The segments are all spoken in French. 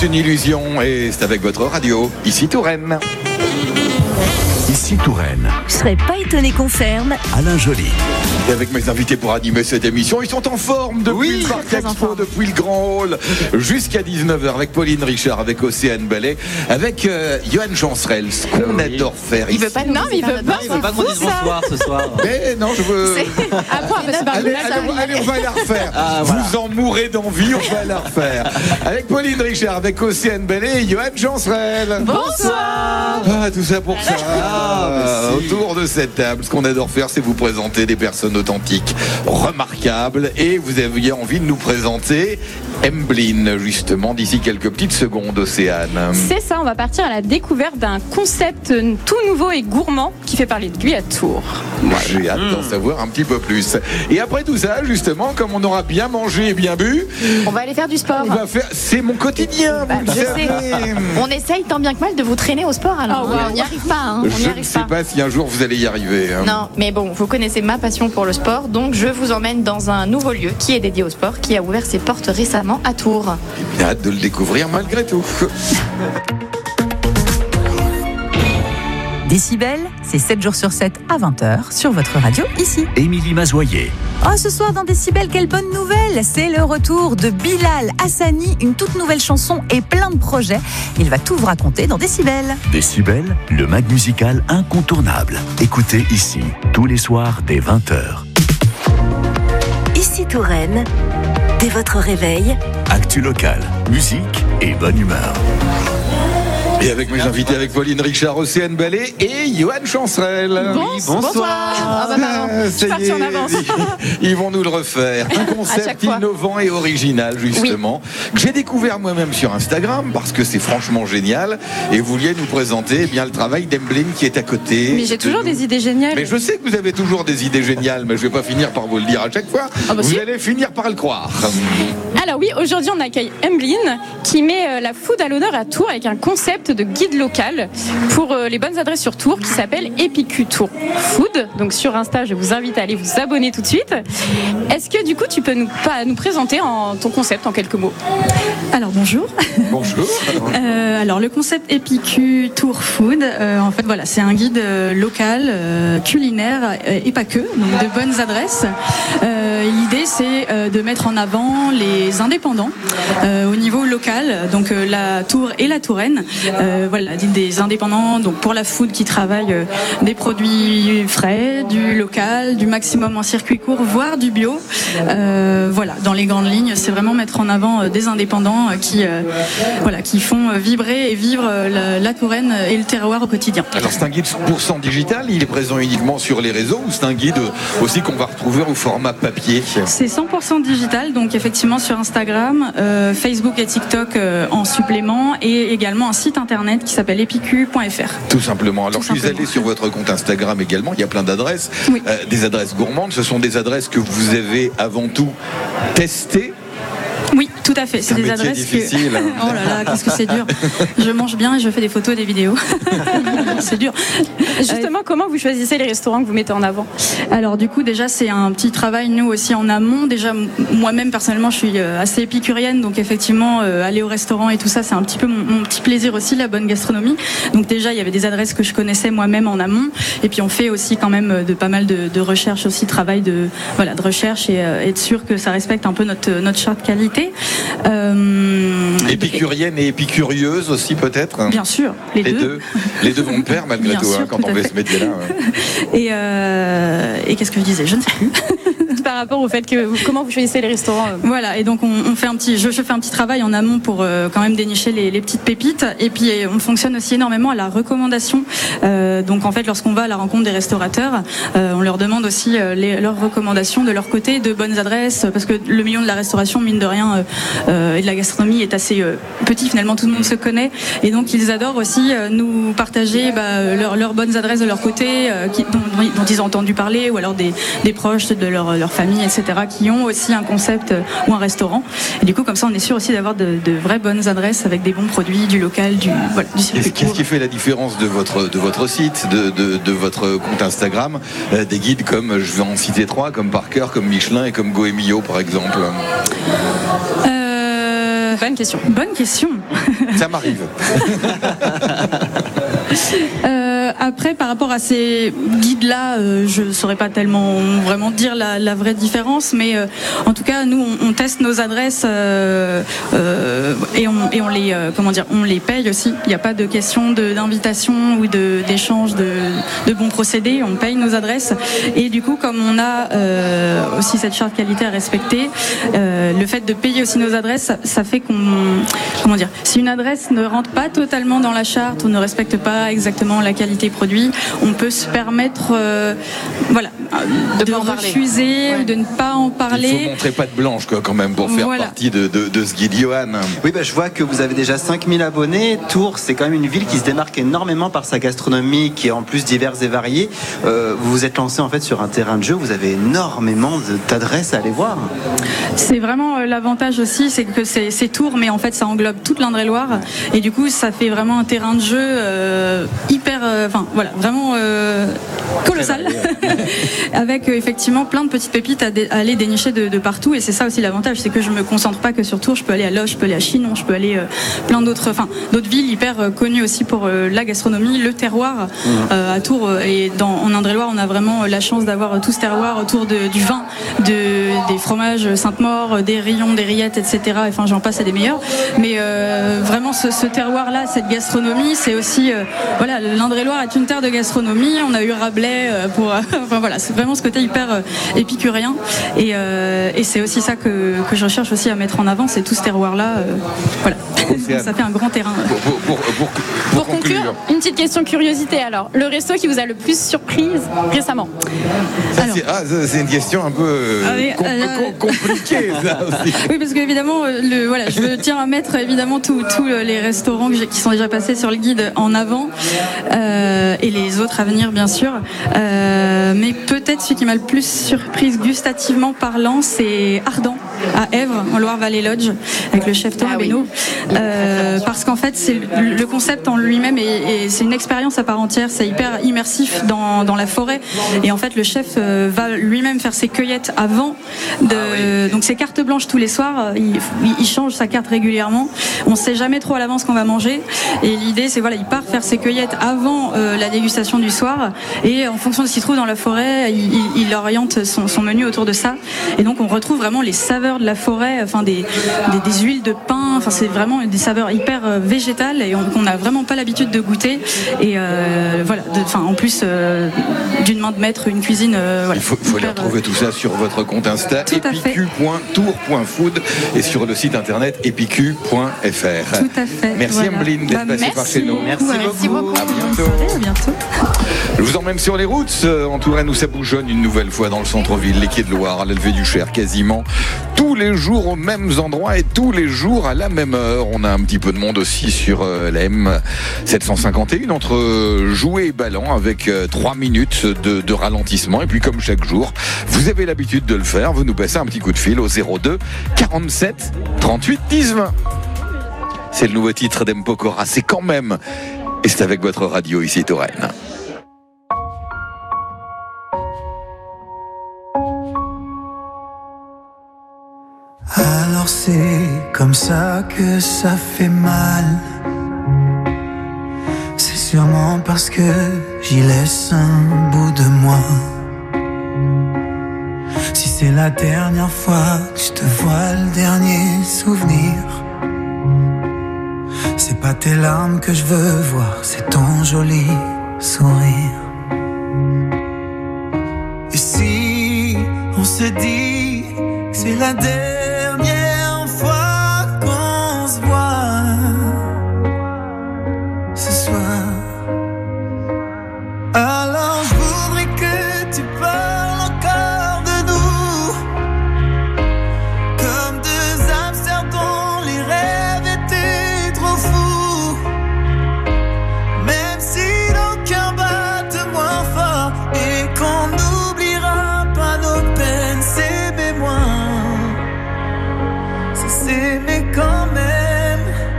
juste une illusion et c'est avec votre radio, ici Touraine. Ici Touraine. Je serais pas étonné qu'on ferme. Alain Joly. Et avec mes invités pour animer cette émission, ils sont en forme depuis le Parc Expo, depuis le Grand Hall, jusqu'à 19h avec Pauline Richard, avec Océane Ballet, avec Johan Chancerelle, ce qu'on adore faire il ici. veut pas nous il veut pas qu'on dise bonsoir ce soir. Mais non, je veux... Allez, on va la refaire. Vous en mourrez d'envie, on va la refaire. Avec Pauline Richard, avec Océane Ballet et Johan Chancerelle. Bonsoir. Tout ça pour ça. Autour de cette table, ce qu'on adore faire, c'est vous présenter des personnes authentiques, remarquables, et vous aviez envie de nous présenter Emblin, justement, d'ici quelques petites secondes, Océane. C'est ça, on va partir à la découverte d'un concept tout nouveau et gourmand qui fait parler de lui à Tours. Moi, j'ai hâte d'en savoir un petit peu plus. Et après tout ça, justement, comme on aura bien mangé et bien bu, on va aller faire du sport. C'est mon quotidien, vous le savez. On essaye tant bien que mal de vous traîner au sport, alors on n'y arrive pas. Je ne sais pas si un jour vous allez y arriver. Non, mais bon, vous connaissez ma passion pour le sport, donc je vous emmène dans un nouveau lieu qui est dédié au sport, qui a ouvert ses portes récemment à Tours. J'ai hâte de le découvrir malgré tout. Décibel, c'est 7 jours sur 7 à 20h sur votre radio ici. Émilie Mazoyer. Oh, ce soir dans Décibel, quelle bonne nouvelle! C'est le retour de Bilal Hassani, une toute nouvelle chanson et plein de projets. Il va tout vous raconter dans Décibel. Décibel, le mag musical incontournable. Écoutez ici, tous les soirs dès 20h. Ici Touraine, dès votre réveil. Actu local, musique et bonne humeur. Et avec mes invités, avec Pauline Richard, Océane Ballet et Johan Chancerelle. Bonsoir. Je suis partie en avance. Ils vont nous le refaire. Un concept innovant et original, justement, que j'ai découvert moi-même sur Instagram parce que c'est franchement génial. Et vous vouliez nous présenter le travail d'Emblin qui est à côté. Mais j'ai toujours des idées géniales. Mais je sais que vous avez toujours des idées géniales, mais je ne vais pas finir par vous le dire à chaque fois. Vous allez finir par le croire. Alors oui, aujourd'hui on accueille Emblin qui met la food à l'honneur à Tours avec un concept de guide local pour les bonnes adresses sur Tours qui s'appelle Epicu Tours Food. Donc sur Insta, je vous invite à aller vous abonner tout de suite. Est-ce que du coup tu peux nous présenter ton concept en quelques mots? Alors bonjour. Bonjour. Alors le concept Epicu Tours Food, en fait voilà, c'est un guide local, culinaire et pas que, donc de bonnes adresses. L'idée c'est de mettre en avant les indépendants au niveau local, donc la Tour et la Touraine. Voilà, des indépendants donc pour la food qui travaillent des produits frais, du local, du maximum en circuit court, voire du bio. Voilà, dans les grandes lignes, c'est vraiment mettre en avant des indépendants qui font vibrer et vivre la Touraine et le terroir au quotidien. Alors c'est un guide 100% digital, il est présent uniquement sur les réseaux ou c'est un guide aussi qu'on va retrouver au format papier? C'est 100% digital, donc effectivement sur Instagram, Facebook et TikTok en supplément et également un site internet qui s'appelle epicu.fr. Tout simplement. Alors je suis allé sur votre compte Instagram également, il y a plein d'adresses, des adresses gourmandes, ce sont des adresses que vous avez avant tout testées. Oui, tout à fait. C'est des adresses difficile. Oh là là, qu'est-ce que c'est dur. Je mange bien et je fais des photos et des vidéos. C'est dur. Justement, comment vous choisissez les restaurants que vous mettez en avant? Alors du coup, déjà, c'est un petit travail, nous aussi, en amont. Déjà, moi-même, personnellement, je suis assez épicurienne. Donc effectivement, aller au restaurant et tout ça, c'est un petit peu mon petit plaisir aussi, la bonne gastronomie. Donc déjà, il y avait des adresses que je connaissais moi-même en amont. Et puis on fait aussi quand même pas mal de recherche aussi, travail de recherche et être sûr que ça respecte un peu notre charte de qualité. Épicurienne et épicurieuse aussi peut-être. Bien sûr, les deux. Les deux vont de pair malgré tout, quand on fait ce métier-là. Et qu'est-ce que je disais? Je ne sais plus. Par rapport au fait que comment vous choisissez les restaurants. Voilà, et donc je fais un petit travail en amont pour quand même dénicher les petites pépites. Et puis on fonctionne aussi énormément à la recommandation. Donc en fait, lorsqu'on va à la rencontre des restaurateurs, on leur demande aussi leurs recommandations de leur côté, de bonnes adresses, parce que le milieu de la restauration, mine de rien, et de la gastronomie est assez petit, finalement tout le monde se connaît, et donc ils adorent aussi nous partager leurs bonnes adresses de leur côté, dont ils ont entendu parler, ou alors des proches de leur famille, etc., qui ont aussi un concept ou un restaurant, et du coup comme ça on est sûr aussi d'avoir de vraies bonnes adresses avec des bons produits, du local, du circuit court. Qu'est-ce qui fait la différence de votre site, de votre compte Instagram, des guides comme, je vais en citer 3, comme Parker, comme Michelin et comme Goemio par exemple? bonne question. Bonne question. Ça m'arrive. Après, par rapport à ces guides-là, je ne saurais pas tellement vraiment dire la vraie différence, mais en tout cas, nous, on teste nos adresses et on les, on les paye aussi. Il n'y a pas de question d'invitation ou d'échange de bons procédés. On paye nos adresses et du coup, comme on a aussi cette charte qualité à respecter, le fait de payer aussi nos adresses, ça fait si une adresse ne rentre pas totalement dans la charte ou ne respecte pas exactement la qualité produit, on peut se permettre de refuser ou de ne pas en parler. Il faut montrer patte blanche quand même pour faire partie de ce guide. Johan. Oui, je vois que vous avez déjà 5000 abonnés. Tours, c'est quand même une ville qui se démarque énormément par sa gastronomie qui est en plus diverse et variée. Vous vous êtes lancé en fait sur un terrain de jeu, vous avez énormément d'adresses à aller voir. C'est vraiment l'avantage aussi, c'est que c'est Tours, mais en fait ça englobe toute l'Indre-et-Loire et du coup ça fait vraiment un terrain de jeu vraiment colossal avec effectivement plein de petites pépites à aller dénicher de partout et c'est ça aussi l'avantage, c'est que je me concentre pas que sur Tours, je peux aller à Loches, je peux aller à Chinon, je peux aller plein d'autres villes hyper connues aussi pour la gastronomie, le terroir à Tours et en Indre-et-Loire on a vraiment la chance d'avoir tout ce terroir autour du vin, des fromages Sainte-Maure, des rillons, des rillettes, etc. Enfin j'en passe à des meilleurs, mais vraiment ce terroir là, cette gastronomie, c'est aussi l'Indre-et-Loire est une terre de gastronomie, on a eu Rabelais c'est vraiment ce côté hyper épicurien et c'est aussi ça que je recherche aussi à mettre en avant, c'est tout ce terroir là ça fait un grand terrain. Pour conclure, une petite question curiosité alors, le resto qui vous a le plus surprise récemment? C'est une question un peu compliquée ça aussi. Oui, parce qu'évidemment je tiens à mettre évidemment tous les restaurants qui sont déjà passés sur le guide en avant et les autres à venir bien sûr, mais peut-être celui qui m'a le plus surprise gustativement parlant, c'est Ardent à Èvres en Loire-Vallée Lodge avec le chef Thomas Benoît, parce qu'en fait c'est le concept en lui-même et c'est une expérience à part entière, c'est hyper immersif dans la forêt et en fait le chef va lui-même faire ses cueillettes avant donc c'est carte blanche tous les soirs, il change sa carte régulièrement, on sait jamais trop à l'avance qu'on va manger et l'idée c'est il part faire ses cueillettes avant la dégustation du soir et en fonction de ce qu'il trouve dans la forêt il oriente son menu autour de ça et donc on retrouve vraiment les saveurs de la forêt, des huiles de pin, c'est vraiment des saveurs hyper végétales et qu'on n'a vraiment pas l'habitude de goûter et en plus d'une main de maître, une cuisine il faut aller retrouver tout ça sur votre compte Insta epicu.tour.food et sur le site internet epicu.fr. Tout à fait. Merci Emeline d'être passée par chez nous. Merci beaucoup. À bientôt. Je vous emmène sur les routes en Touraine où ça bougeonne une nouvelle fois dans le centre-ville, les quais de Loire, à l'Alvé du Cher, quasiment tous les jours aux mêmes endroits et tous les jours à la même heure. On a un petit peu de monde aussi sur la M751 entre Joué et Ballan avec 3 minutes de ralentissement. Et puis comme chaque jour, vous avez l'habitude de le faire, vous nous passez un petit coup de fil au 02 47 38 10 20. C'est le nouveau titre d'Mpokora, c'est quand même. Et c'est avec votre radio ici Touraine. Alors c'est comme ça que ça fait mal. C'est sûrement parce que j'y laisse un bout de moi. Si c'est la dernière fois que je te vois, le dernier souvenir, c'est pas tes larmes que je veux voir, c'est ton joli sourire. Et si on se dit que c'est la dernière fois qu'on se voit ce soir, alors je voudrais que tu parles encore de nous, comme deux hamsters dont les rêves étaient trop fous. Même si nos cœurs battent moins fort et qu'on n'oubliera pas nos peines, s'aimer moins, c'est s'aimer quand même,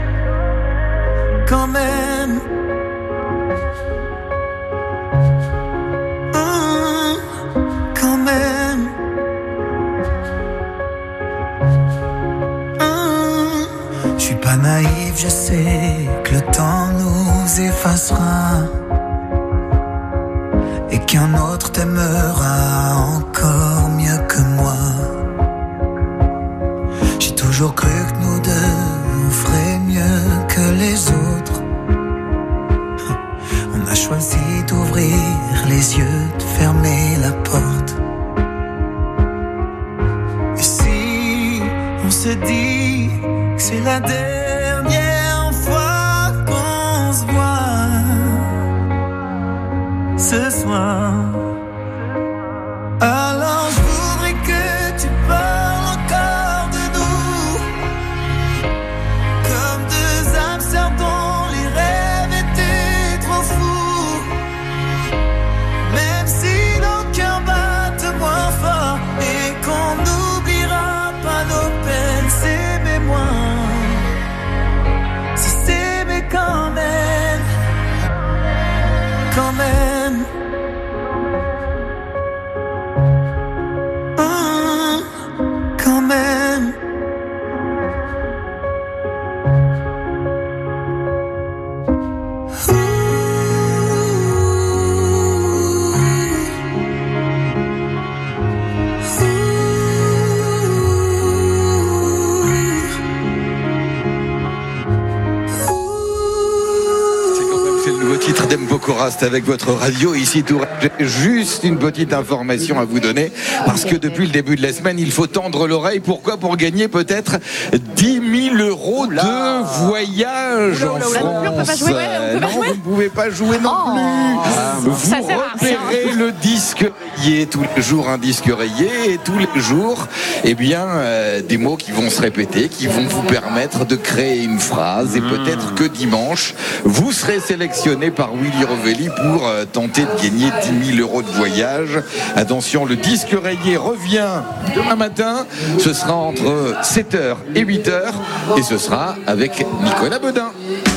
quand même. Quand même. Je arrive, je sais que le temps nous effacera et qu'un autre t'aimera encore mieux que moi. J'ai toujours cru que nous deux on ferait mieux que les autres. On a choisi d'ouvrir les yeux, de fermer la porte. Et si on se dit que c'est la dernière fois qu'on se voit ce soir, alors je voudrais que tu parles encore de nous, comme deux âmes sœurs dont les rêves étaient trop fous. Même si nos cœurs battent moins fort et qu'on n'oubliera pas nos peines, s'aimer moins, si s'aimer quand même, quand même. Quand même. C'est le nouveau titre d'Mpokora, c'est avec votre radio ici Touraine. J'ai juste une petite information à vous donner, parce que depuis le début de la semaine, il faut tendre l'oreille. Pourquoi ? Pour gagner peut-être 10 000 euros de voyage en France. On peut pas jouer, Non, vous ne pouvez pas jouer non plus. Vous Ça sert à rien. repérez le disque rayé, tous les jours un disque rayé, et tous les jours, eh bien, des mots qui vont se répéter, qui vont vous permettre de créer une phrase, et peut-être que dimanche, vous serez sélectionné par Willy Rovelli pour tenter de gagner 10 000 euros de voyage. Attention, le disque rayé revient demain matin. Ce sera entre 7h et 8h, et ce sera avec Nicolas Beudin.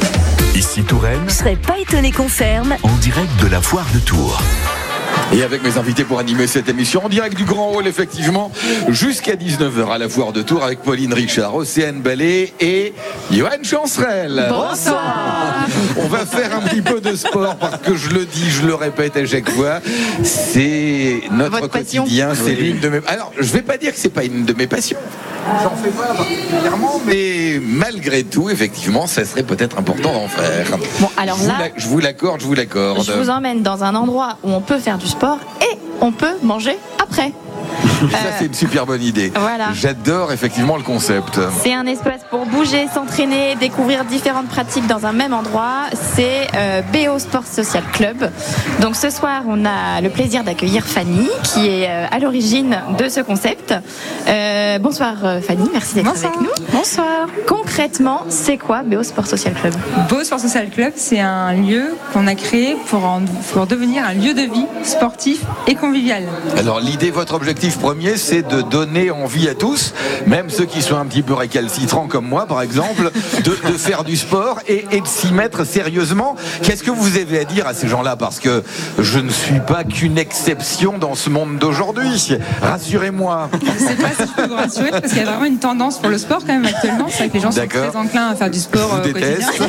Ici Touraine, Je serais pas étonné qu'on ferme. en direct de la foire de Tours. Et avec mes invités pour animer cette émission en direct du Grand Hall, effectivement, jusqu'à 19h à la foire de Tours avec Pauline Richard, Océane Ballet et Johan Chancerelle. Bonsoir. On va faire un petit peu de sport parce que je le dis, je le répète à chaque fois, c'est notre Votre passion. quotidien, c'est l'une de mes... Alors, je vais pas dire que c'est pas une de mes passions. J'en fais pas particulièrement, mais malgré tout, effectivement, ça serait peut-être important d'en faire. Bon, alors là, Je vous l'accorde. je vous emmène dans un endroit où on peut faire du sport et on peut manger après. Ça, c'est une super bonne idée. Voilà. J'adore effectivement le concept. C'est un espace pour bouger, s'entraîner, découvrir différentes pratiques dans un même endroit. C'est BO Sport Social Club. Donc ce soir, on a le plaisir d'accueillir Fanny, qui est à l'origine de ce concept. Bonsoir Fanny, merci d'être Bonsoir. avec nous. Bonsoir. Concrètement, c'est quoi BO Sport Social Club ? Beau Sport Social Club, c'est un lieu qu'on a créé pour devenir un lieu de vie sportif et convivial. Alors l'idée, votre objectif premier, c'est de donner envie à tous, même ceux qui sont un petit peu récalcitrants comme moi par exemple, de faire du sport et de s'y mettre sérieusement. Qu'est-ce que vous avez à dire à ces gens-là ? Parce que je ne suis pas qu'une exception dans ce monde d'aujourd'hui. Rassurez-moi. Je ne sais pas si je peux vous rassurer parce qu'il y a vraiment une tendance pour le sport quand même actuellement. C'est vrai que les gens sont D'accord. très enclins à faire du sport Je vous au quotidien. déteste.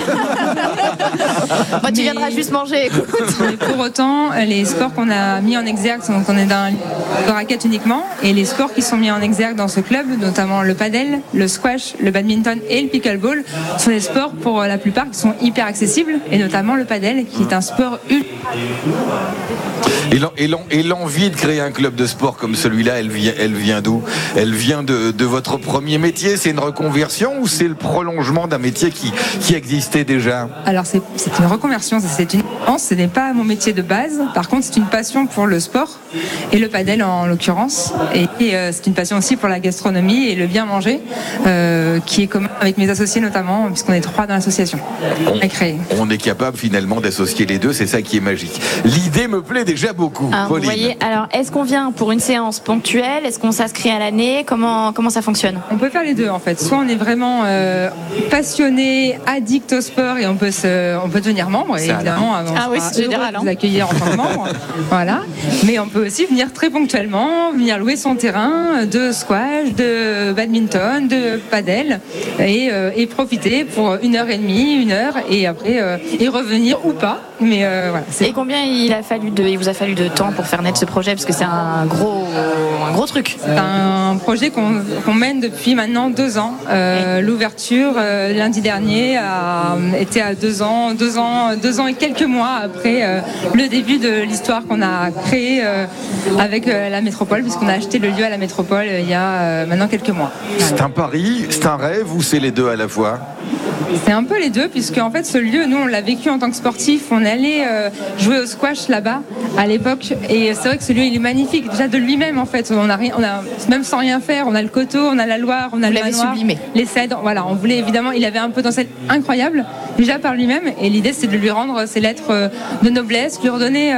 Moi, tu viendras juste manger, écoute. Mais pour autant, les sports qu'on a mis en exergue, donc on est dans un de raquette uniquement, et les sports qui sont mis en exergue dans ce club, notamment le padel, le squash, le badminton et le pickleball, sont des sports pour la plupart qui sont hyper accessibles, et notamment le padel, qui est un sport ultra. Et l'envie de créer un club de sport comme celui-là, elle vient d'où ? Elle vient de votre premier métier. C'est une reconversion ou c'est le prolongement d'un métier qui existait déjà ? Alors c'est une reconversion, c'est une chance, ce n'est pas mon métier de base. Par contre, c'est une passion pour le sport et le padel en l'occurrence. Et c'est une passion aussi pour la gastronomie et le bien manger, qui est commun avec mes associés notamment, puisqu'on est 3 dans l'association à créer. On est capable finalement d'associer les deux, c'est ça qui est magique. L'idée me plaît déjà beaucoup. Alors, vous Pauline. voyez, alors est-ce qu'on vient pour une séance ponctuelle? Est-ce qu'on s'inscrit à l'année? Comment ça fonctionne? On peut faire les deux en fait. Soit on est vraiment passionné, addict au sport et on peut devenir membre. Et évidemment, Ah oui, c'est général. Vous accueillir en tant que membre. Voilà. Mais on peut aussi venir très ponctuellement, venir louer son terrain de squash, de badminton, de padel et profiter pour 1h30, 1 heure et après et revenir ou pas. Mais voilà. Et combien il vous a fallu de temps pour faire naître ce projet? Parce que c'est un gros truc. C'est un projet qu'on mène depuis maintenant 2 ans. L'ouverture lundi dernier était à 2 ans et quelques mois après le début de l'histoire qu'on a créée avec la métropole, puisqu'on a acheté le lieu à la métropole il y a maintenant quelques mois. Voilà. C'est un pari, c'est un rêve ou c'est les deux à la fois? C'est un peu les deux, puisque en fait ce lieu, nous on l'a vécu en tant que sportif. On allait jouer au squash là-bas à l'époque, et c'est vrai que ce lieu il est magnifique déjà de lui-même en fait. On a même sans rien faire, on a le coteau, on a la Loire, on a le manoir, sublimé. Les cèdres. Voilà, on voulait évidemment, il avait un potentiel incroyable déjà par lui-même, et l'idée c'est de lui rendre ses lettres de noblesse, lui redonner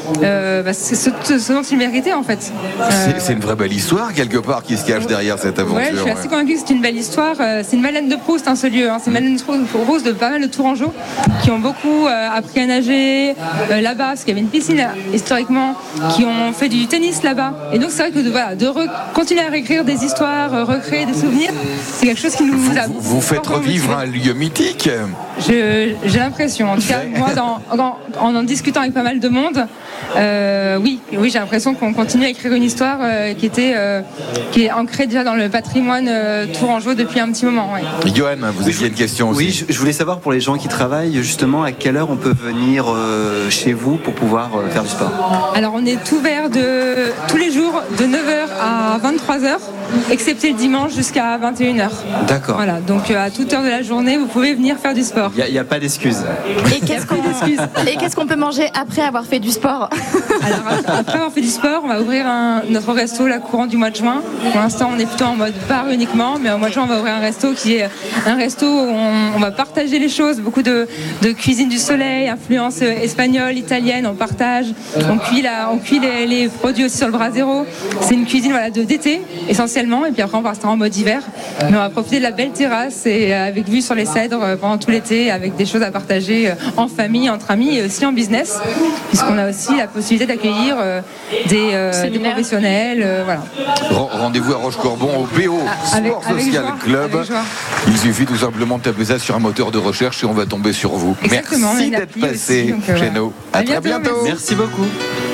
ce dont il méritait en fait. C'est une vraie belle histoire quelque part qui se cache derrière cette aventure. Ouais, je suis assez convaincue que c'est une belle histoire. C'est une Madeleine de Proust, ce lieu. C'est une Madeleine de Proust de pas mal de Tourangeaux qui ont beaucoup appris à nager là-bas, parce qu'il y avait une piscine historiquement, qui ont fait du tennis là-bas. Et donc c'est vrai que de continuer à réécrire des histoires, recréer des souvenirs, c'est quelque chose qui nous a... Vous faites revivre un lieu mythique. J'ai l'impression, en tout cas, moi, en discutant avec pas mal de monde, oui, j'ai l'impression qu'on continue à écrire une histoire qui est ancrée déjà dans le patrimoine tourangeau depuis un petit moment. Ouais. Johan, vous aviez une question aussi. Oui, je voulais savoir pour les gens qui travaillent, justement, à quelle heure on peut venir chez vous pour pouvoir faire du sport? Alors, on est ouvert tous les jours de 9h à 23h, excepté le dimanche jusqu'à 21h. D'accord. Voilà, donc à toute heure de la journée, vous pouvez venir faire du sport. Il n'y a pas d'excuses. Et qu'est-ce qu'on peut manger après avoir fait du sport? Alors, après avoir fait du sport, on va ouvrir notre resto courant du mois de juin. Pour l'instant, on est plutôt en mode bar uniquement, mais au mois de juin, on va ouvrir un resto qui est un resto où on va partager les choses, beaucoup de cuisine du soleil, influence espagnole, italienne, on partage, on cuit les produits aussi sur le brasero. C'est une cuisine d'été essentiellement, et puis après on restera en mode hiver. Mais on va profiter de la belle terrasse et avec vue sur les cèdres pendant tout l'été, avec des choses à partager en famille, entre amis et aussi en business, puisqu'on a aussi la possibilité d'accueillir des professionnels. Voilà. Rendez-vous à Rochecorbon au BO Sport Social Club. Il suffit tout simplement de taper ça sur un moteur de recherche et on va tomber sur vous. Exactement, merci d'être passé aussi, chez nous. À très bientôt. Merci beaucoup.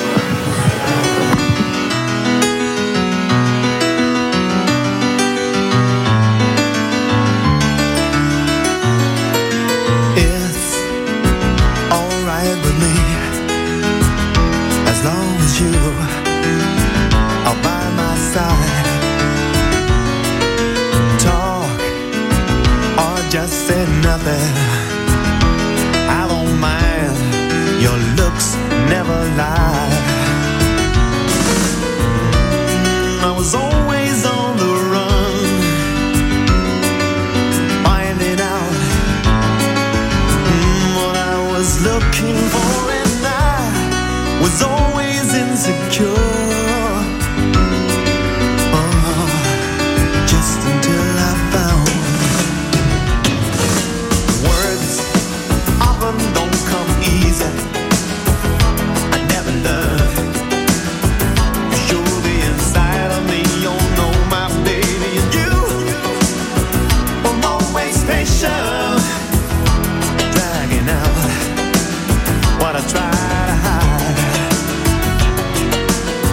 Just said nothing. I don't mind. Your looks never lie. I was always on the run, finding out what I was looking for, and I was always insecure. Just until I found don't come easy. I never learned. You're the inside of me. You know my baby, and you were always patient, dragging out what I try to hide.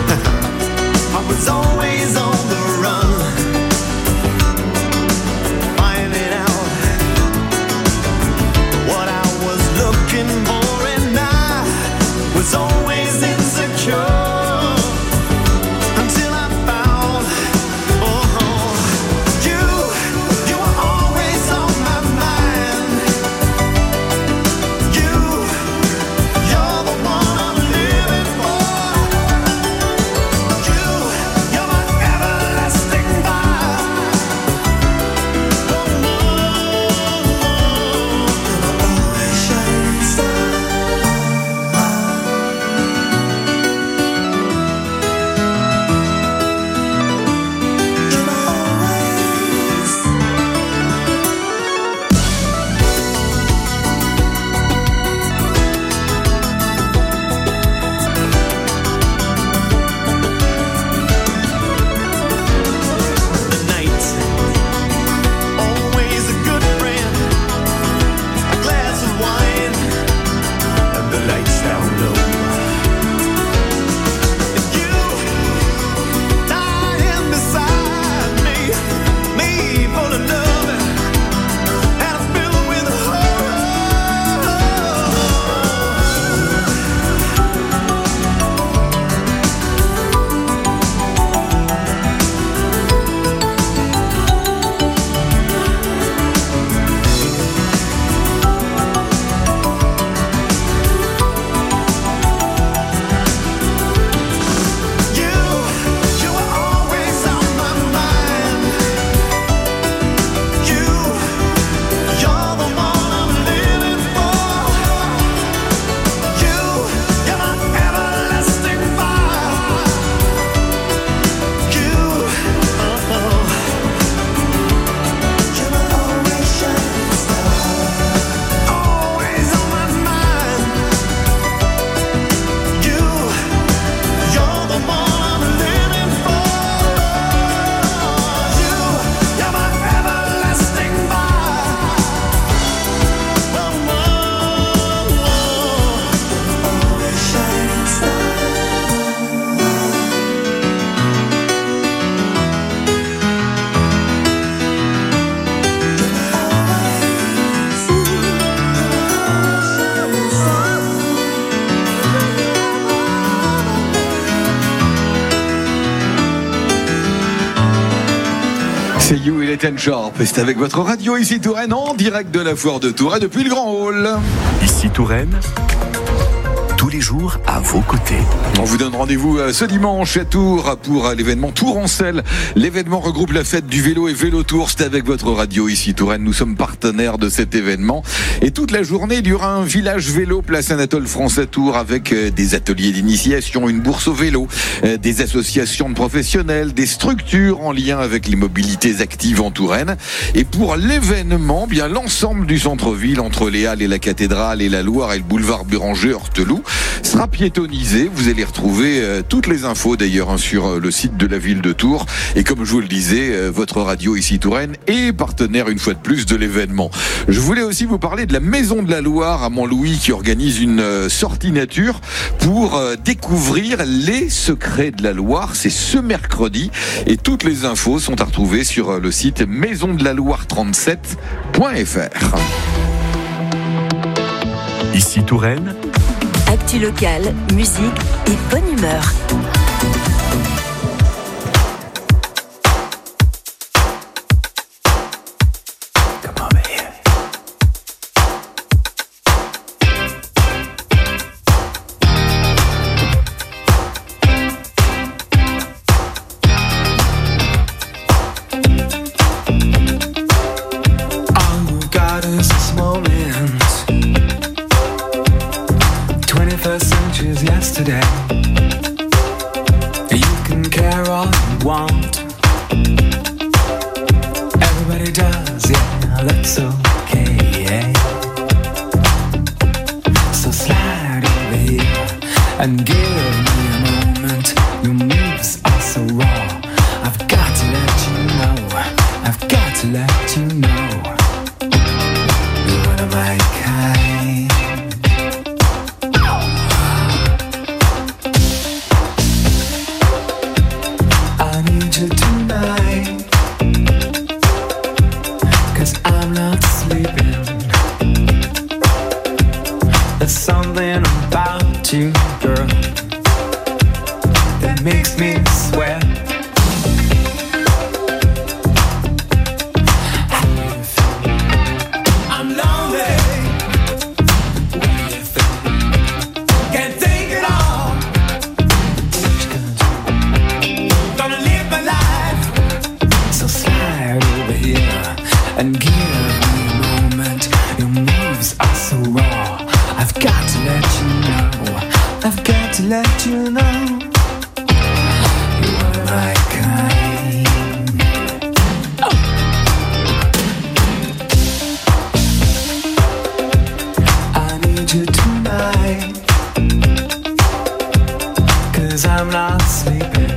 C'est You et les Ten Sharp. C'est avec votre radio ici Touraine en direct de la foire de Tours et depuis le Grand Hall. Ici Touraine, tous les jours à vos côtés. On vous donne rendez-vous ce dimanche à Tours pour l'événement Tours en selle. L'événement regroupe la fête du vélo et Vélo Tours. C'est avec votre radio ici Touraine. Nous sommes partenaires de cet événement. Et toute la journée, il y aura un village vélo place Anatole France à Tours avec des ateliers d'initiation, une bourse au vélo, des associations de professionnels, des structures en lien avec les mobilités actives en Touraine. Et pour l'événement, bien l'ensemble du centre-ville entre les Halles et la cathédrale et la Loire et le boulevard Béranger-Horteloup sera piétonnisé. Vous allez retrouver toutes les infos d'ailleurs sur le site de la ville de Tours. Et comme je vous le disais, votre radio ici Touraine est partenaire une fois de plus de l'événement. Je voulais aussi vous parler de la Maison de la Loire à Montlouis qui organise une sortie nature pour découvrir les secrets de la Loire. C'est ce mercredi et toutes les infos sont à retrouver sur le site maisondelaloire37.fr. Ici Touraine, Actu locale, musique et bonne humeur. Yesterday, you can care all you want. Everybody does, yeah, that's okay. So slide over here and give me a moment. Your moves are so raw. I've got to let you know. I've got to let you know. You're one of my kind. Tonight, 'cause I'm not sleeping. There's something about you, girl, that makes me sweat. I'm lonely. What do you think? Can't take it all. What you gonna do? Gonna live my life. So slide over here and give me a moment. Your moves are so raw. I've got to let you know. I've got to let you know. You're one of my kind. Oh. I need you tonight, 'cause I'm not sleeping.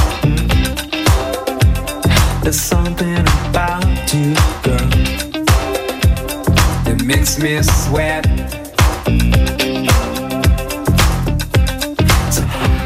There's something about you, girl, that makes me sweat. So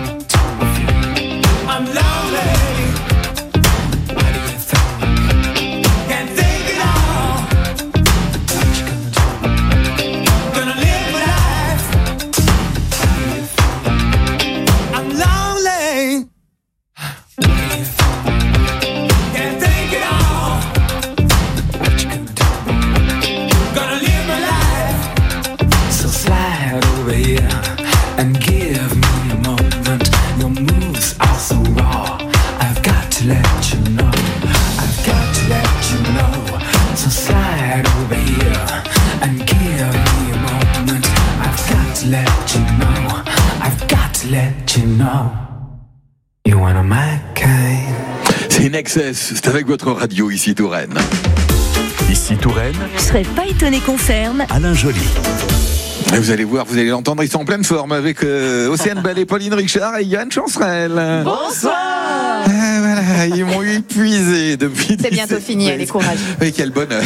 I'm lonely. What do you think? Can't take it all. What you gonna do? Gonna live my life. How do you feel? I'm lonely. What do you think? Can't take it all. What you gonna do? Gonna live my life. So slide over here and give me a moment. Your moves are so raw. I've got to let you know. I've got to let you know. So slide over here and give me a moment. I've got to let you know. I've got to let you know. You're one of my kind. C'est Nexus, c'est avec votre radio ici Touraine. ici Touraine, Je serais pas étonné qu'on ferme. Alain Joly. Et vous allez voir, vous allez l'entendre, ils sont en pleine forme avec Océane Ballet, Pauline Richard et Yann Chancerelle. Bonsoir. Voilà, ils m'ont épuisé depuis. C'est bientôt fini, allez, courage. Oui, quel bonheur.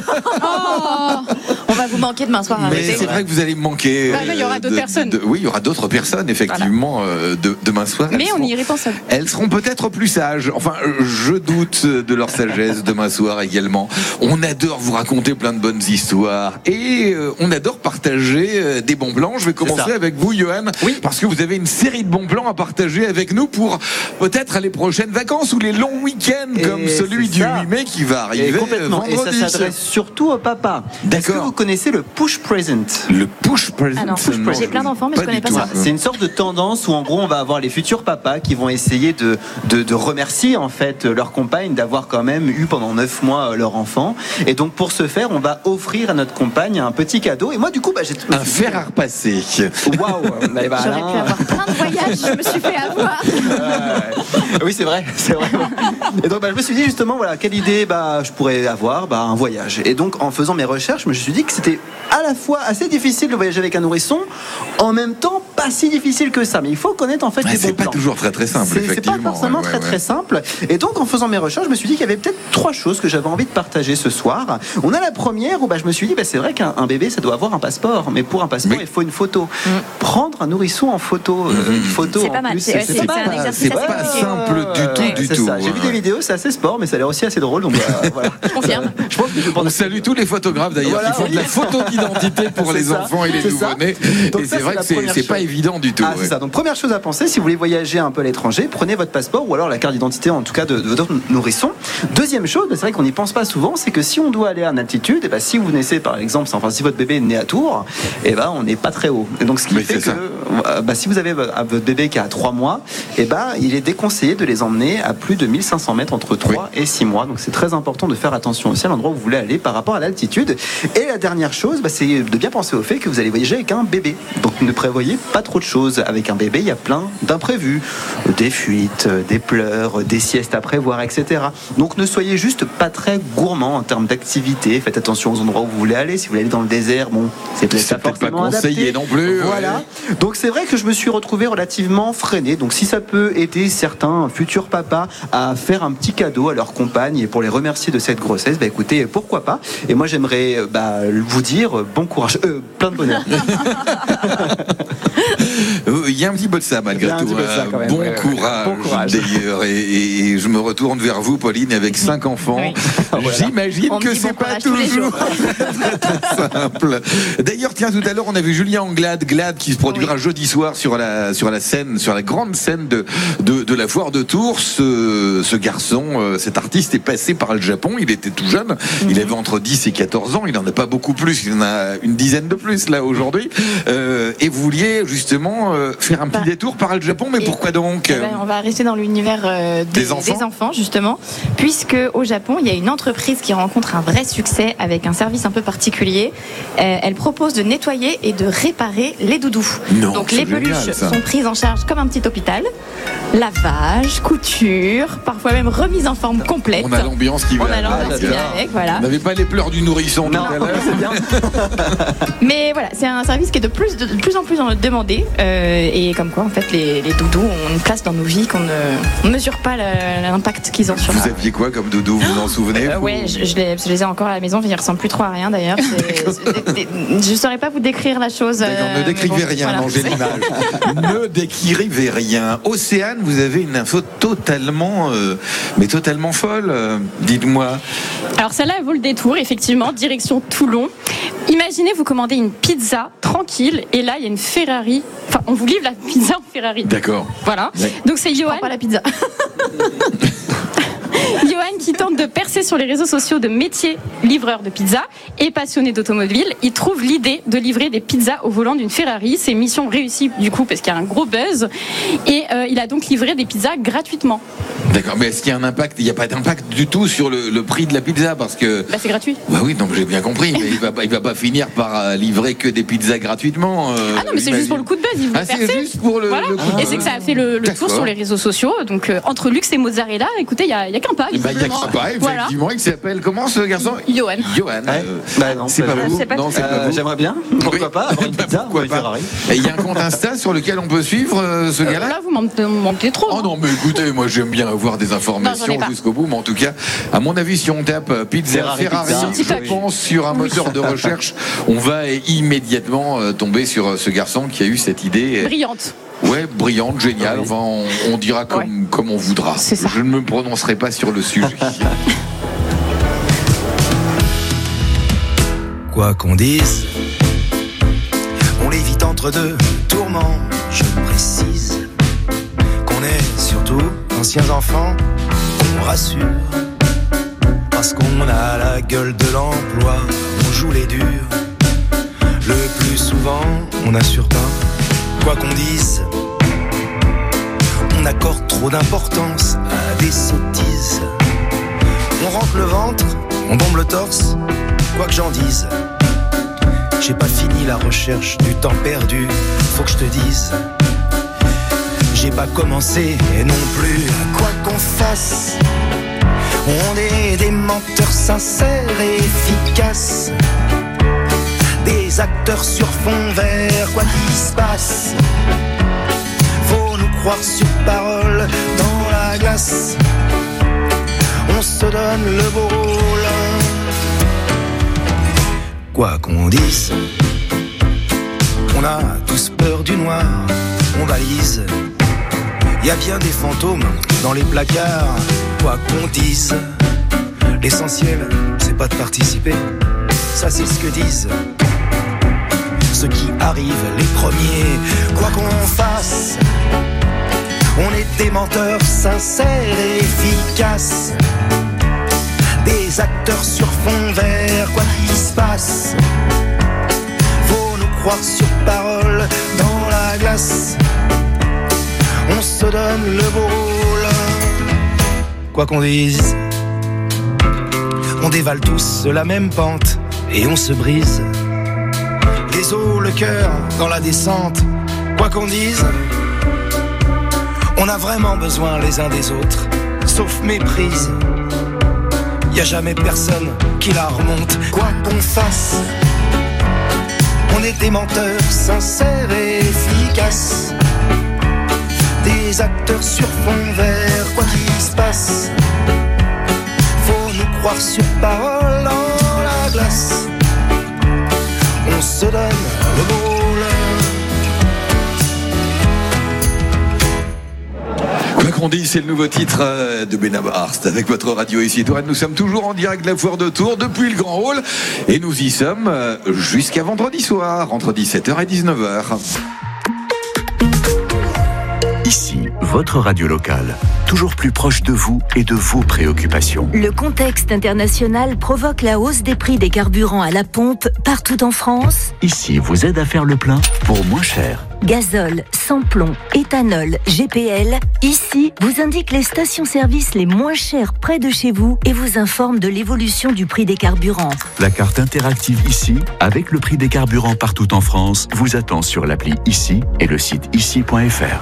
On va vous manquer demain soir. Mais c'est vrai que vous allez me manquer. Bah, il y aura d'autres personnes. Oui, il y aura d'autres personnes, effectivement, demain soir. Mais on y irait ensemble. Elles seront peut-être plus sages. Enfin, je doute de leur sagesse demain soir également. On adore vous raconter plein de bonnes histoires et on adore partager des bons plans. Je vais commencer avec vous, Johan, parce que vous avez une série de bons plans à partager avec nous pour peut-être les prochaines vacances ou les longs week-ends comme celui du 8 mai qui va arriver vendredi. Et ça s'adresse surtout au papa. Est-ce que vous connaissez le push present? Le push present. Ah non, j'ai plein d'enfants, mais je connais pas ça. C'est une sorte de tendance où en gros on va avoir les futurs papas qui vont essayer de remercier en fait leur compagne d'avoir quand même eu pendant 9 mois leur enfant. Et donc pour ce faire, on va offrir à notre compagne un petit cadeau. Et moi du coup, j'ai un fer à repasser. Waouh. J'aurais pu avoir plein de voyages. Je me suis fait avoir. Oui, c'est vrai. Et donc je me suis dit justement, voilà, quelle idée je pourrais avoir, un voyage. Et donc en faisant mes recherches, je me suis dit que c'était à la fois assez difficile de voyager avec un nourrisson, en même temps pas si difficile que ça. Mais il faut connaître en fait les bons plans. C'est pas toujours très simple. C'est pas forcément très simple. Et donc en faisant mes recherches, je me suis dit qu'il y avait peut-être 3 choses que j'avais envie de partager ce soir. On a la première où je me suis dit, c'est vrai qu'un bébé ça doit avoir un passeport, mais pour un passeport il faut une photo. Prendre un nourrisson en photo, une photo c'est pas mal. C'est un exercice pas simple du tout. J'ai vu des vidéos, c'est assez sport, mais ça a l'air aussi assez drôle. Donc voilà. Je confirme. Je pense que on salue tous les photographes d'ailleurs qui font de la photo d'identité pour les enfants et les nouveau-nés. Et c'est vrai que c'est pas évident du tout. C'est ça. Donc première chose à penser, si vous voulez voyager un peu à l'étranger, prenez votre passeport ou alors la carte d'identité en tout cas de votre nourrisson. Deuxième chose, c'est vrai qu'on n'y pense pas souvent, c'est que si on doit aller en altitude, si vous naissez par exemple, si votre bébé est né à Tours, on n'est pas très haut. Et donc ce qui fait que si vous avez votre bébé qui a 3 mois, il est déconseillé de les emmener à plus de 1500 mètres entre 3 et 6 mois. Donc c'est très important de faire attention aussi à l'endroit où vous voulez aller par rapport à l'altitude. Et la dernière chose, c'est de bien penser au fait que vous allez voyager avec un bébé. Donc ne prévoyez pas trop de choses. Avec un bébé, il y a plein d'imprévus, des fuites, des pleurs, des siestes à prévoir, etc. Donc ne soyez juste pas très gourmand en termes d'activité. Faites attention aux endroits où vous voulez aller. Si vous voulez aller dans le désert, c'est peut-être pas conseillé non plus. Voilà. Donc c'est vrai que je me suis retrouvé relativement freiné. Donc si ça peut aider certains futurs papas à faire un petit cadeau à leur compagne et pour les remercier de cette grossesse, écoutez, pourquoi pas. Et moi j'aimerais vous dire bon courage, plein de bonheur. Il y a un petit peu de ça malgré tout. Bon courage d'ailleurs. Et je me retourne vers vous, Pauline, avec 5 enfants. J'imagine que c'est pas toujours très simple. D'ailleurs, tout à l'heure, on a vu Julien Anglade, qui se produira jeudi soir sur la scène, sur la grande scène de la foire de Tours. Ce garçon, cet artiste est passé par le Japon. Il était tout jeune. Il avait entre 10 et 14 ans. Il n'en a pas beaucoup plus. Il en a une dizaine de plus là aujourd'hui. Et vous vouliez justement faire un petit détour par le Japon, mais pourquoi donc? On va rester dans l'univers des enfants justement, puisque au Japon il y a une entreprise qui rencontre un vrai succès avec un service un peu particulier. Elle propose de nettoyer et de réparer les doudous. Donc les peluches sont prises en charge comme un petit hôpital. Lavage, couture, parfois même remise en forme complète. On a l'ambiance qui va avec, voilà. On n'avait pas les pleurs du nourrisson tout à l'heure. C'est bien. Mais voilà, c'est un service qui est de plus en plus demandé. Et comme quoi, en fait, les doudous ont une place dans nos vies qu'on ne mesure pas l'impact qu'ils ont sur nous. Vous aviez quoi comme doudou, vous vous en souvenez? Ouais, je les ai encore à la maison, ils ne ressemblent plus trop à rien d'ailleurs. Je ne saurais pas vous décrire la chose. Ne décrivez rien, mangez l'image. Ne décrivez rien. Océane, vous avez une info totalement folle. Dites-moi. Alors celle-là, elle vaut le détour, effectivement, direction Toulon. Imaginez, vous commandez une pizza tranquille et là, il y a une Ferrari. Enfin, on vous livre la pizza en Ferrari. D'accord. Voilà. Donc c'est Johan. Pas la pizza. Johan qui tente de percer sur les réseaux sociaux de métier livreur de pizza et passionné d'automobile. Il trouve l'idée de livrer des pizzas au volant d'une Ferrari. C'est mission réussie du coup parce qu'il y a un gros buzz. Et il a donc livré des pizzas gratuitement. D'accord, mais est-ce qu'il y a un impact? Il n'y a pas d'impact du tout sur le prix de la pizza parce que... c'est gratuit. Oui, donc j'ai bien compris, mais il va pas finir par livrer que des pizzas gratuitement. Non, mais c'est juste pour le coup de buzz. Il voulait percer. C'est juste pour le coup de buzz. Et c'est que ça a fait le tour sur les réseaux sociaux. Donc entre luxe et mozzarella, écoutez, il y a qu'un pas. Il y a qu'un pas, effectivement. Il s'appelle comment ce garçon? Johan. Non, c'est pas vous. Non, c'est pas vous. J'aimerais bien. Pourquoi pas avoir une pizza? Pourquoi pas? Et il y a un compte Insta sur lequel on peut suivre ce gars-là? Là, vous mentez trop. Oh non, mais écoutez, moi j'aime bien avoir des informations jusqu'au bout, mais en tout cas, à mon avis, si on tape pizza Ferrari, je pense sur un moteur de recherche, on va immédiatement tomber sur ce garçon qui a eu cette idée brillante. Ouais, brillante, géniale. Enfin, on dira comme on voudra. Je ne me prononcerai pas sur le sujet. Quoi qu'on dise, entre deux tourments, je précise qu'on est surtout anciens enfants, on rassure. Parce qu'on a la gueule de l'emploi, on joue les durs. Le plus souvent, on n'assure pas, quoi qu'on dise. On accorde trop d'importance à des sottises. On rentre le ventre, on bombe le torse, quoi que j'en dise. J'ai pas fini la recherche du temps perdu, faut que je te dise. J'ai pas commencé et non plus, quoi qu'on fasse. On est des menteurs sincères et efficaces, des acteurs sur fond vert, quoi qu'il se passe. Faut nous croire sur parole dans la glace. On se donne le beau rôle, quoi qu'on dise. On a tous peur du noir, on balise. Y a bien des fantômes dans les placards, quoi qu'on dise. L'essentiel, c'est pas de participer, ça c'est ce que disent ceux qui arrivent les premiers, quoi qu'on fasse. On est des menteurs sincères et efficaces, des acteurs sur fond vert, quoi qu'il se passe. Faut nous croire sur parole dans la glace. On se donne le beau rôle, quoi qu'on dise. On dévale tous la même pente et on se brise les os, le cœur dans la descente, quoi qu'on dise. On a vraiment besoin les uns des autres, sauf méprise. Y a jamais personne qui la remonte, quoi qu'on fasse. On est des menteurs sincères et efficaces, des acteurs sur fond vert, quoi qu'il se passe. Faut nous croire sur parole dans la glace. On se donne le beau rôle. Quoi qu'on dise, c'est le nouveau titre de Benabar. C'est avec votre radio ici Touraine. Nous sommes toujours en direct de la foire de Tours depuis le Grand Hall et nous y sommes jusqu'à vendredi soir entre 17h et 19h. Ici, votre radio locale, toujours plus proche de vous et de vos préoccupations. Le contexte international provoque la hausse des prix des carburants à la pompe partout en France. Ici, vous aide à faire le plein pour moins cher. Gazole, sans-plomb, éthanol, GPL. Ici, vous indique les stations-service les moins chères près de chez vous et vous informe de l'évolution du prix des carburants. La carte interactive ici, avec le prix des carburants partout en France, vous attend sur l'appli Ici et le site ici.fr.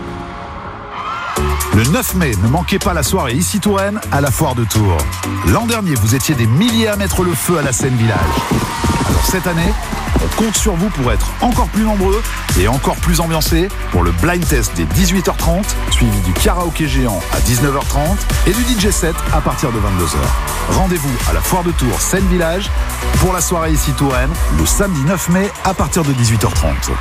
Le 9 mai, ne manquez pas la soirée Ici Touraine à la foire de Tours. L'an dernier, vous étiez des milliers à mettre le feu à la scène village. Alors cette année, on compte sur vous pour être encore plus nombreux et encore plus ambiancés pour le blind test dès 18h30, suivi du karaoké géant à 19h30 et du DJ set à partir de 22h. Rendez-vous à la foire de Tours scène village pour la soirée Ici Touraine le samedi 9 mai à partir de 18h30.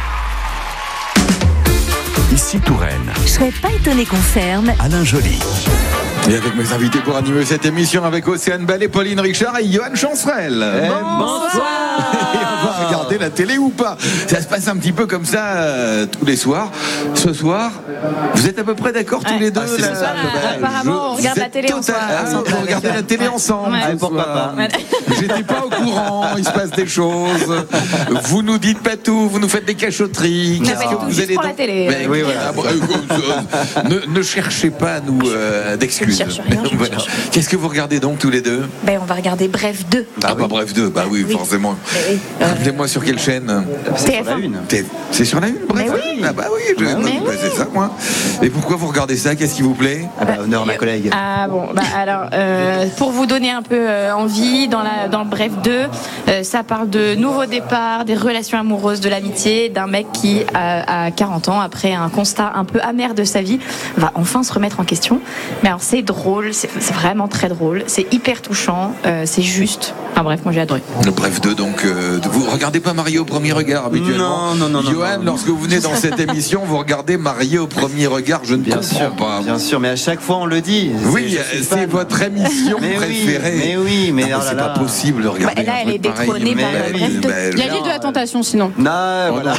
Ici Touraine. Je serais pas étonné qu'on ferme. Alain Joly. Et avec mes invités pour animer cette émission avec Océane Bell et Pauline Richard et Johan Chancerelle. Bonsoir. Et on va regarder la télé ou pas? Ça se passe un petit peu comme ça tous les soirs. Ce soir, vous êtes à peu près d'accord tous les deux Ce soir, apparemment, on regarde la télé ensemble. Vous regardez la télé ensemble. Ouais. Pourquoi pas? J'étais pas au courant, il se passe des choses. Vous nous dites pas tout, vous nous faites des cachotteries. Qu'est-ce que vous allez pour la télé. Oui, voilà. Ne cherchez pas à nous d'excuses. Je ne cherche rien, je ne Voilà. cherche. Qu'est-ce que vous regardez donc tous les deux? On va regarder Bref 2. Ah bah Bref 2, bah oui, forcément. Rappelez-moi sur quelle chaîne? C'est sur la une. C'est sur la une, Bref? Mais oui. Ah bah oui, c'est ça moi. Et pourquoi vous regardez ça? Qu'est-ce qui vous plaît? Honneur à ma collègue. Ah bon, alors, pour vous donner un peu envie, dans le Bref 2, ça parle de nouveaux départs, des relations amoureuses, de l'amitié, d'un mec qui, à 40 ans, après un constat un peu amer de sa vie, va enfin se remettre en question. Mais alors, c'est drôle, c'est vraiment très drôle, c'est hyper touchant, c'est juste. Enfin bref, moi j'ai adoré. Le Bref 2, donc, vous regardez pas pas Marié au premier regard habituellement. Non. Johan, lorsque vous venez dans cette émission, vous regardez Marié au premier regard, je ne comprends pas. Bien sûr, mais à chaque fois on le dit. Oui, c'est votre émission préférée. Mais non, c'est pas possible de regarder. Là, elle est détrônée par Bref 2. Il y a l'île de la tentation sinon. Voilà.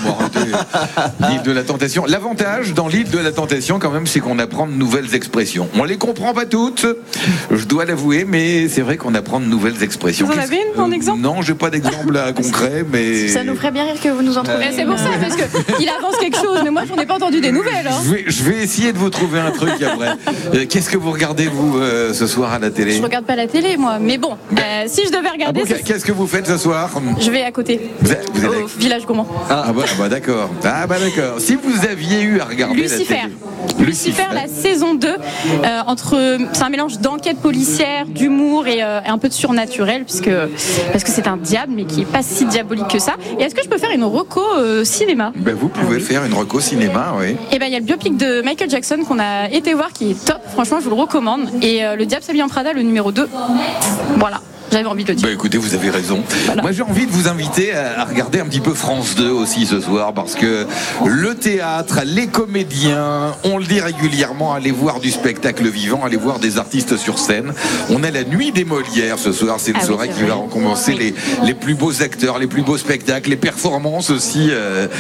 L'île de la tentation. L'avantage dans l'île de la tentation, quand même, c'est qu'on apprend de nouvelles expressions. On les comprend pas toutes, je dois l'avouer, mais c'est vrai qu'on apprend de nouvelles expressions. Vous en avez une, en exemple? Non, j'ai pas d'exemple concret, mais. Ça nous ferait bien rire que vous nous en trouviez. C'est pour ça, parce qu'il avance quelque chose, mais moi, j'en ai pas entendu des nouvelles. Hein. Je vais essayer de vous trouver un truc après. Qu'est-ce que vous regardez, vous, ce soir à la télé? Je regarde pas la télé, moi, mais bon, si je devais regarder. Qu'est-ce que vous faites ce soir? Je vais à côté. Vous êtes au village gourmand. D'accord. Si vous aviez eu à regarder Lucifer. la télé. Lucifer, la saison 2, c'est un mélange d'enquête policière, d'humour et un peu de surnaturel, parce que c'est un diable, mais qui est pas si diabolique que ça. Et est-ce que je peux faire une reco cinéma? Vous pouvez faire une reco cinéma, oui. Et il y a le biopic de Michael Jackson qu'on a été voir, qui est top. Franchement, je vous le recommande. Et Le Diable s'habille en Prada, le numéro 2. Voilà. J'avais envie de le dire. Écoutez, vous avez raison. Voilà. Moi, j'ai envie de vous inviter à regarder un petit peu France 2 aussi ce soir, parce que le théâtre, les comédiens, on le dit régulièrement, allez voir du spectacle vivant, allez voir des artistes sur scène. On a la nuit des Molières ce soir, c'est une soirée qui va recommencer les plus beaux acteurs, les plus beaux spectacles, les performances aussi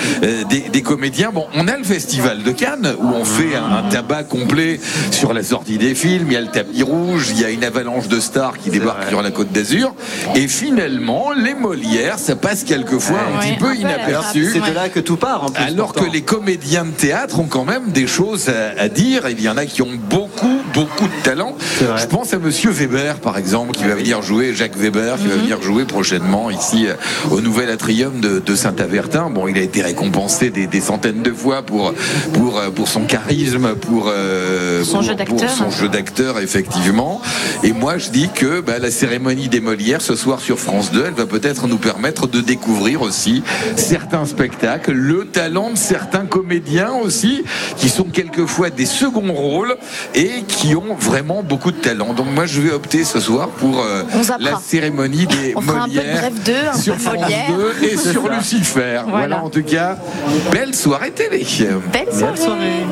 des comédiens. Bon, on a le festival de Cannes où on fait un tabac complet sur la sortie des films, il y a le tapis rouge, il y a une avalanche de stars qui débarquent sur la côte d'Azur. Et finalement, les Molières, ça passe quelquefois un petit peu inaperçu. C'est de là que tout part, en plus. Alors que les comédiens de théâtre ont quand même des choses à dire. Et il y en a qui ont beaucoup de talent. Je pense à Monsieur Weber, par exemple, qui va venir jouer, Jacques Weber, qui va venir jouer prochainement ici au Nouvel Atrium de Saint-Avertin. Bon, il a été récompensé des centaines de fois pour son charisme, pour son jeu d'acteur, effectivement. Et moi, je dis que la cérémonie des Molières ce soir sur France 2, elle va peut-être nous permettre de découvrir aussi certains spectacles, le talent de certains comédiens aussi, qui sont quelquefois des seconds rôles et qui ont vraiment beaucoup de talent. Donc moi, je vais opter ce soir pour la cérémonie des Molières sur France 2 et sur Lucifer. Voilà, en tout cas, belle soirée télé. Belle soirée.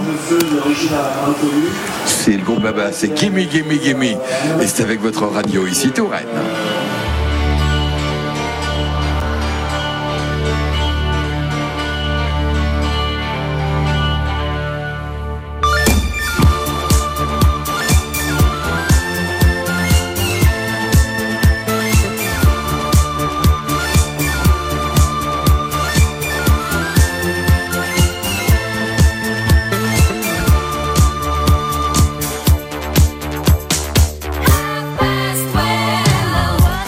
C'est le groupe Baba, c'est Gimme Gimme Gimme, et c'est avec votre radio ici Touraine. Well,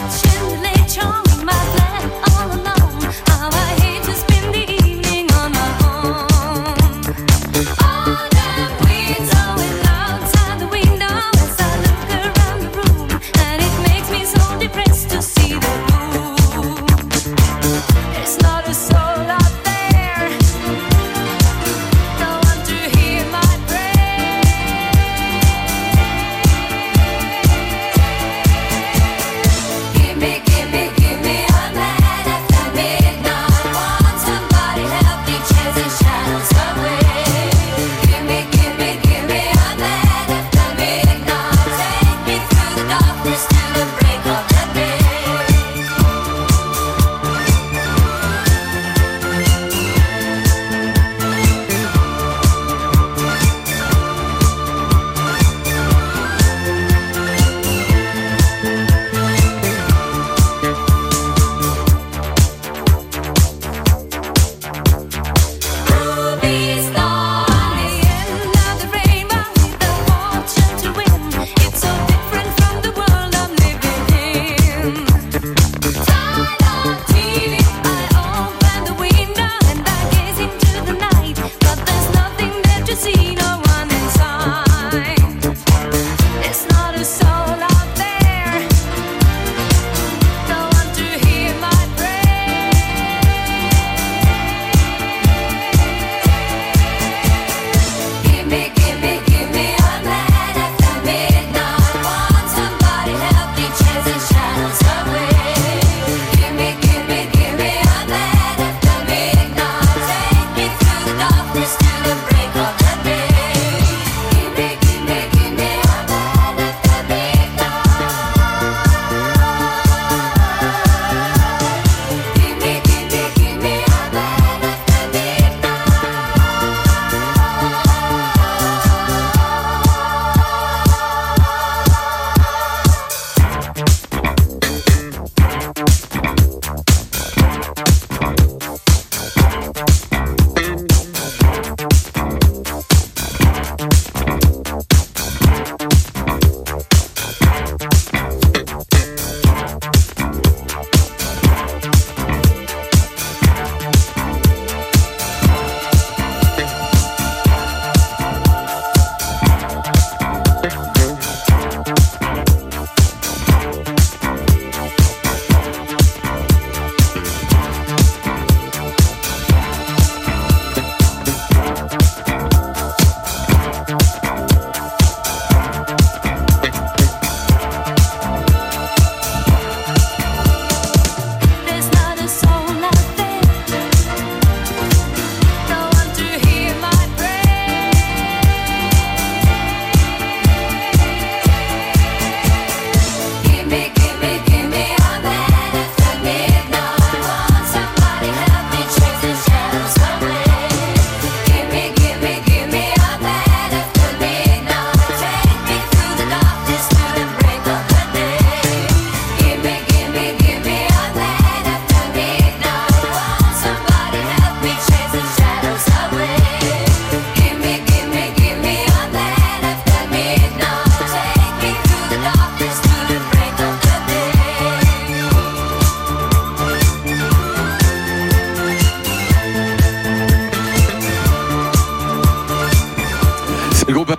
Le groupe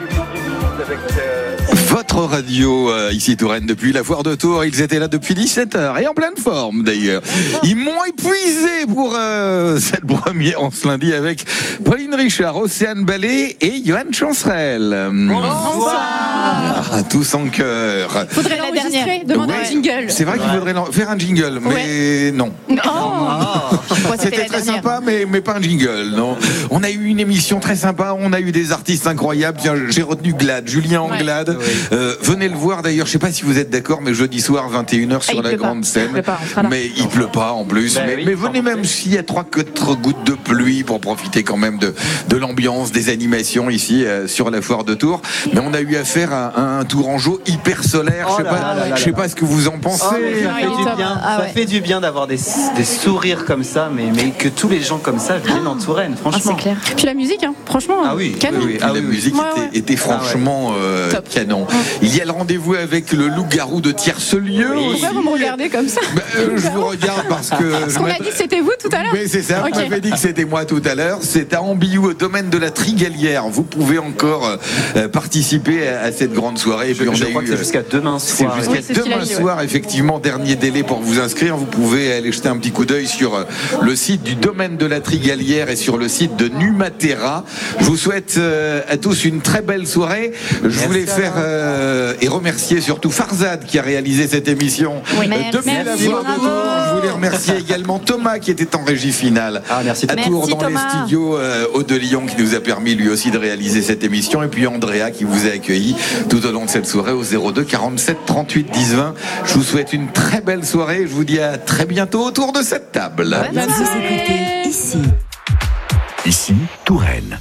votre radio ici Touraine depuis la foire de Tours. Ils étaient là depuis 17h et en pleine forme d'ailleurs. Ils m'ont épuisé pour cette première en ce lundi avec Pauline Richard, Océane Ballet et Johan Chancerelle. Bonsoir. Tous en chœur. Faudrait la dernière. Demander un jingle. C'est vrai qu'il faudrait faire un jingle, mais non. C'était très sympa, mais pas un jingle, non. On a eu une émission très sympa, on a eu des artistes incroyables. Tiens, j'ai retenu Glad, Julien Anglade. Venez le voir d'ailleurs, je sais pas si vous êtes d'accord, mais jeudi soir 21h sur la grande scène. Mais il pleut pas en plus. Mais venez même s'il y a 3-4 gouttes de pluie pour profiter quand même de l'ambiance, des animations ici sur la foire de Tours. Mais on a eu affaire à un Tourangeau hyper solaire. Je sais pas ce que vous en pensez. Ça fait du bien d'avoir des sourires comme ça, mais que tous les gens comme ça viennent en Touraine, franchement. C'est clair. Puis la musique, franchement, canon. La musique était franchement canon. Il y a le rendez-vous avec le loup-garou de Tierce-Lieu. Pourquoi vous me regardez comme ça? Je vous regarde parce que... Parce qu'on a dit que c'était vous tout à l'heure. Mais c'est ça, vous m'avez dit que c'était moi tout à l'heure. C'est à Ambiou, au domaine de la Trigalière. Vous pouvez encore participer à cette grande soirée. Et puis je crois que c'est jusqu'à demain soir. C'est jusqu'à demain soir, effectivement. Dernier délai pour vous inscrire. Vous pouvez aller jeter un petit coup d'œil sur le site du domaine de la Trigalière et sur le site de Numatera. Je vous souhaite à tous une très belle soirée. Je voulais faire et remercier surtout Farzad qui a réalisé cette émission depuis la foire de Tours. Je voulais remercier également Thomas qui était en régie finale à Tours dans les studios Haut de Lyon qui nous a permis lui aussi de réaliser cette émission, et puis Andrea qui vous a accueilli tout au long de cette soirée au 02 47 38 10 20. Je vous souhaite une très belle soirée. Je vous dis à très bientôt autour de cette table. Vous écoutez Ici, Touraine.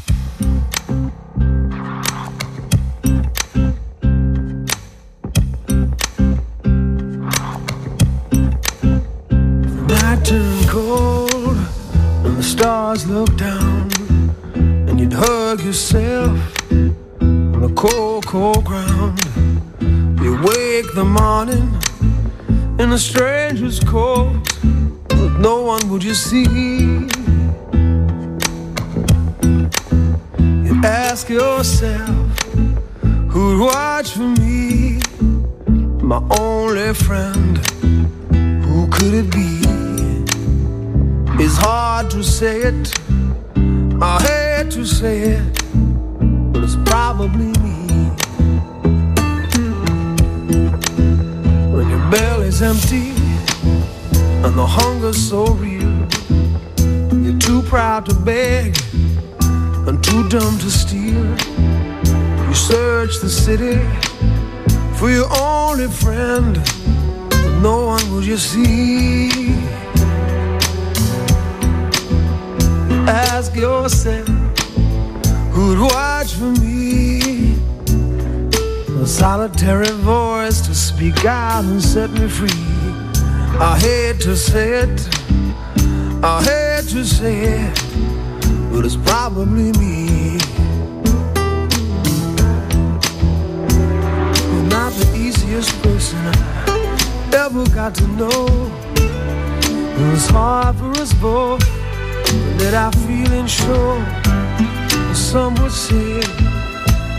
Turn cold and the stars look down, and you'd hug yourself on the cold, cold ground. You wake the morning in a stranger's coat, but no one would you see. You ask yourself, who'd watch for me? My only friend, who could it be? It's hard to say it, I hate to say it, but it's probably me. When your belly's empty and the hunger's so real, you're too proud to beg and too dumb to steal. You search the city for your only friend, but no one will you see. Ask yourself, who'd watch for me? A solitary voice to speak out and set me free. I hate to say it, I hate to say it, but it's probably me. You're not the easiest person I ever got to know. It was hard for us both, that I feel and show. Some would say